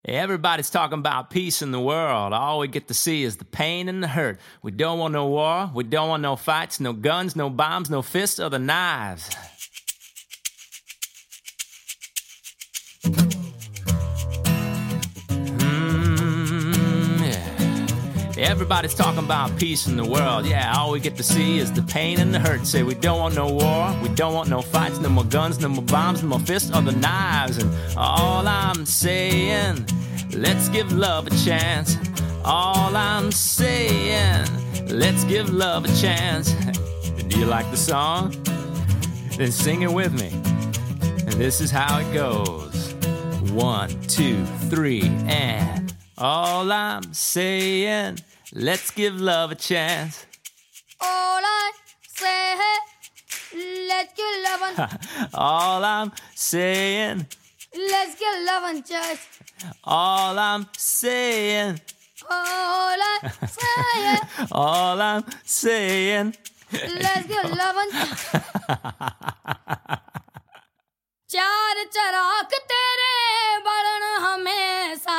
Everybody's talking about peace in the world. All we get to see is the pain and the hurt. We don't want no war. We don't want no fights, no guns, no bombs, no fists or the knives. Everybody's talking about peace in the world. Yeah, all we get to see is the pain and the hurt. Say we don't want no war, we don't want no fights, no more guns, no more bombs, no more fists or the knives. And all I'm saying, let's give love a chance. All I'm saying, let's give love a chance. Do you like the song? Then sing it with me. And this is how it goes. 1, 2, 3, and all I'm saying, let's give love a chance. All I say, let's give love a All I'm saying, let's give love a chance. all I'm saying, All I say, all I'm saying. let's give love a chance. चार चराग तेरे बरन हमेशा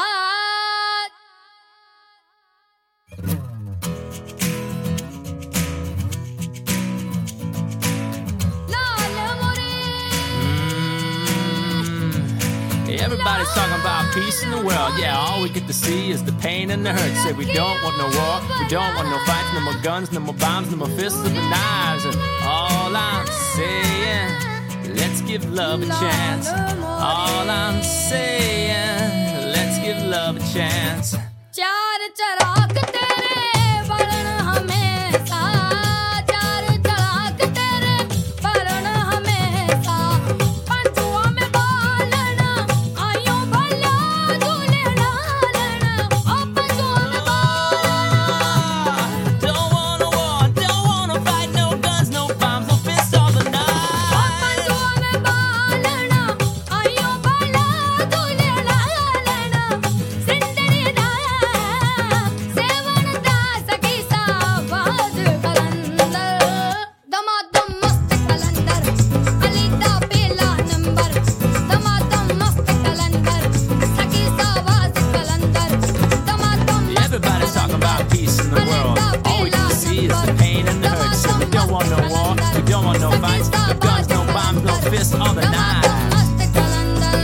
Everybody's talking about peace in the world. Yeah, all we get to see is the pain and the hurt. Say we don't want no war, we don't want no fights, no more guns, no more bombs, no more fists or the knives. And all I'm saying, let's give love a chance. All I'm saying, let's give love a chance. चार चराग तेरे बरन हमेशा चार चराग तेरे बरन हमेशा पंजुआ में बालना आयो भला झूले डालना ओ पंजुआ में बालना Don't want no war, don't want no fight, no guns, no bombs, no fists or the knives. ओ पंजुआ में बालना आयो भला झूले डालना जिंदगी दा सेवन दा सखी सावाज कलंदर दमादम मस्त कलंदर अली दा पहला नंबर दमादम मस्त कलंदर सखी सावाज कलंदर दमादम Everybody's talking about peace in the world. All we can see is the pain and the hurt. So we don't want no war, we don't want no fights, no guns, no bombs, no fists or the knives. मस्त कलंदर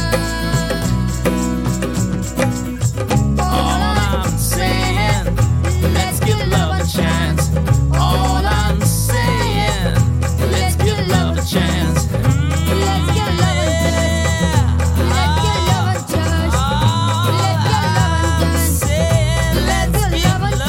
All I'm saying, let's give love a chance. All I'm saying, let's give love a chance. let's give love a chance let's give love a chance let's give love a chance Let's give love a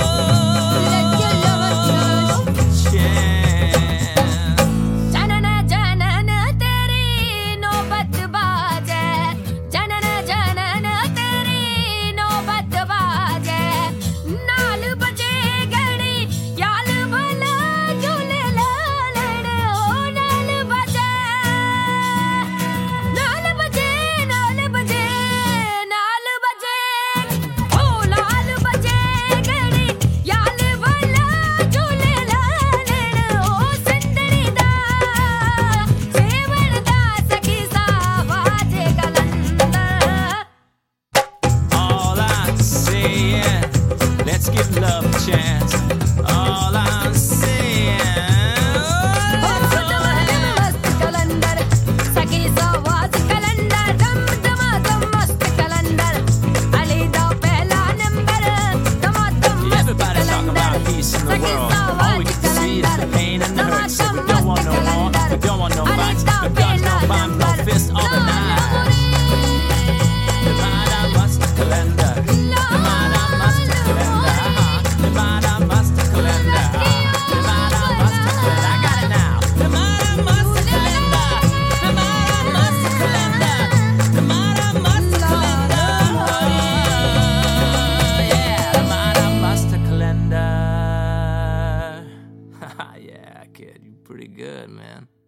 chance. जनन जनन तेरी नौबत बाजे जनन जनन तेरी नौबत बाजे नाल बजे घड़ी याल भला झूले लालन ओ नाल बजे नाल बजे नाल बजे नाल बजे ओ लाल बजे घड़ी याल भला झूले लालन ओ सिंदड़ी दा सेवन दा सखी सावाजे कलंदर All I'm saying, let's give love a chance. All I'm saying, मस्त कलंदर सखी सावाज कलंदर दम दमादम मस्त कलंदर अली दा पहला नंबर दमादम मस्त everybody's talking about Qalandar peace in the सखी world. All सावाज we get to see is the Qalandar pain and the hurt. So we दमादम don't want no मस्त war, we Qalandar don't want no Ali fights, दा no guns, no पहला bombs, no number fists or the knives. Divide must calendar. Divide must calendar. Divide must calendar. Divide must calendar. I got it now. Divide must calendar. Divide must calendar. Divide must calendar. Yeah, divide must calendar. Yeah, kid, you pretty good, man.